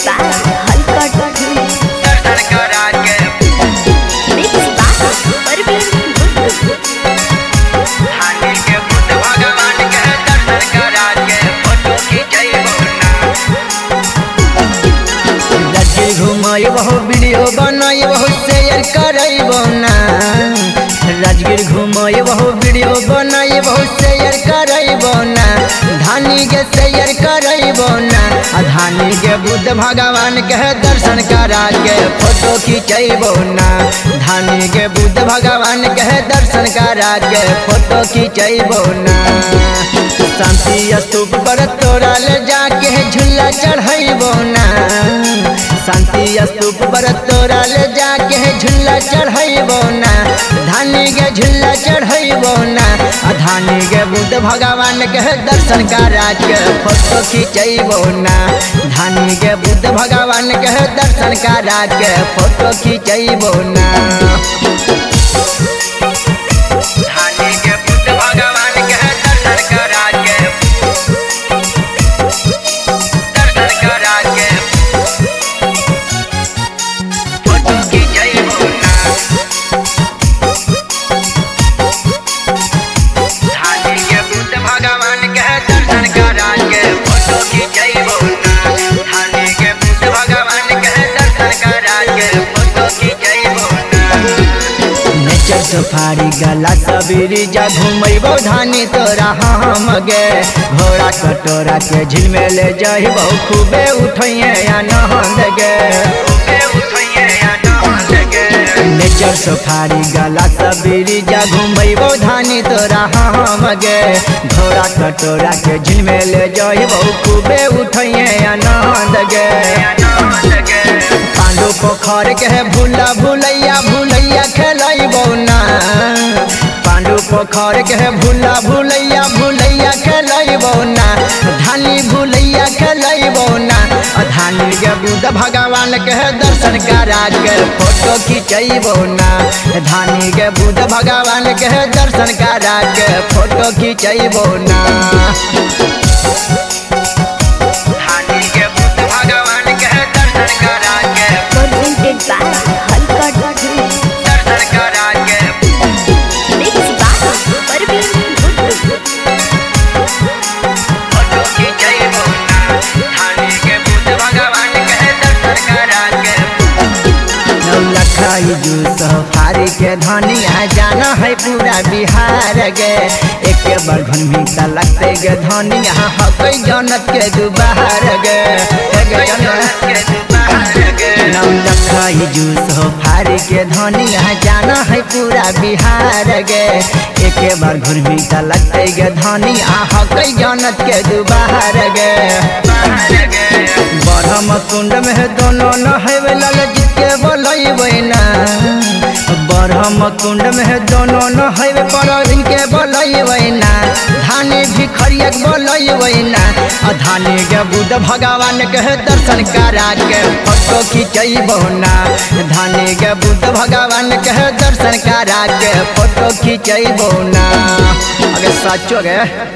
by Halka Dhun. दर्शन करा के Mixed by Parveen Guddu. हानि के बुद्ध भगवान के दर्शन करा के फोटो खिंचैबो ना लगे घुमाइबो वीडियो बनाइबो शेयर करैबो ना राजगीर घुमाइबो वीडियो बनाइबो शेयर करैबो ना धानी के शेयर करैबो ना धानी के बुद्ध भगवान के दर्शन करा के फोटो खिंचैबो ना धानी के बुद्ध भगवान के दर्शन करा के फोटो खिंचैबो ना शांति स्तूप पर तोरा ले जाके झूला चढ़ैबो ना शांति स्तूप पर तोरा ले जाके झूला चढ़ैबो ना धानी के झूला चढ़ैबो ना धानी के बुद्ध भगवान के दर्शन करा के फोटो खिंचैबो ना धानी के बुद्ध भगवान के दर्शन करा के फोटो खिंचैबो ना हानि के बुद्ध भगवान के दर्शन करा के फोटो खिंचैबो ना हानि के बुद्ध भगवान के दर्शन करा के फोटो खिंचैबो ना हानि के बुद्ध भगवान के दर्शन करा के फोटो खिंचैबो ना नेचर सफारी गला सबीरी जा घूमैबो धानी तोरा हम गे घोड़ा कटोरा के झील में ले जइबो खूबे उठैये आनंद गे नेचर सफारी गला सबीरी जा घूमैबो धानी तोरा हम गे घोड़ा कटोरा के झील में ले जइबो खूबे उठैये आनंद गे पांडु पोखर के भूला भूलैया भूलैया खेलैबो ना पांडु पोखर के भूला भूलैया भूलैया खेलैबो ना धानी भूलैया खेलैबो ना धानी के बुद्ध भगवान के दर्शन करा के फोटो खिंचैबो ना धानी के बुद्ध भगवान के दर्शन करा के फोटो खिंचैबो ना हानि के बुद्ध भगवान के दर्शन करा के Presented by Halka Dhun. दर्शन करा के Mixed by Parveen Guddu. Photo खिंचैबो ना हानि के बुद्ध भगवान के दर्शन करा के नौलखा जू सफारी के धनिया जाना है पूरा बिहार गे एक बार घूमी त लगते गे धनिया हकै जनत के दुबार गे नौलखा जू सफारी के धनिया जाना है पूरा बिहार गे एक बार घूमी त लगते गे धनिया हकै जनत के दुबार गे बरहम कुंड में दोनों नहैबे लल जीत के बोलैबै ना बरहम कुंड में दोनों नहैबे परवीन के बोलैबै ना धानी भिखरिया के बोलैबै ना धानी के बुद्ध भगवान के दर्शन करा के फोटो खिंचैबो ना धानी के बुद्ध भगवान के दर्शन करा के फोटो खिंचैबो ना अगर सचो गे